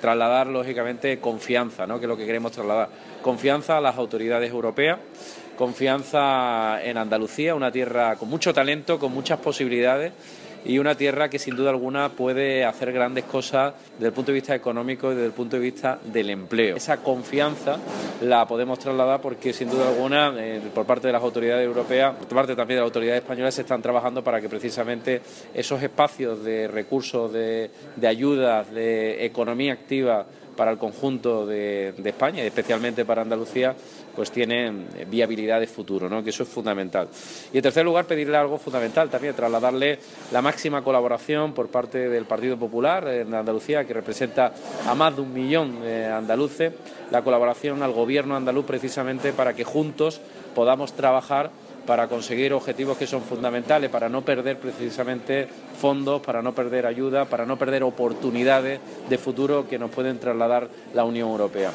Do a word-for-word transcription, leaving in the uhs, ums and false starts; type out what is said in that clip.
trasladar, lógicamente, confianza, ¿no?, que es lo que queremos trasladar. Confianza a las autoridades europeas, confianza en Andalucía, una tierra con mucho talento, con muchas posibilidades y una tierra que sin duda alguna puede hacer grandes cosas desde el punto de vista económico y desde el punto de vista del empleo. Esa confianza la podemos trasladar porque sin duda alguna eh, por parte de las autoridades europeas, por parte también de las autoridades españolas, se están trabajando para que precisamente esos espacios de recursos, de, de ayudas, de economía activa para el conjunto de, de España y especialmente para Andalucía, pues tienen viabilidad de futuro, ¿no?, que eso es fundamental. Y en tercer lugar, pedirle algo fundamental también, trasladarle la máxima colaboración por parte del Partido Popular en Andalucía, que representa a más de un millón de andaluces, la colaboración al Gobierno andaluz precisamente para que juntos podamos trabajar para conseguir objetivos que son fundamentales, para no perder precisamente fondos, para no perder ayuda, para no perder oportunidades de futuro que nos pueden trasladar la Unión Europea.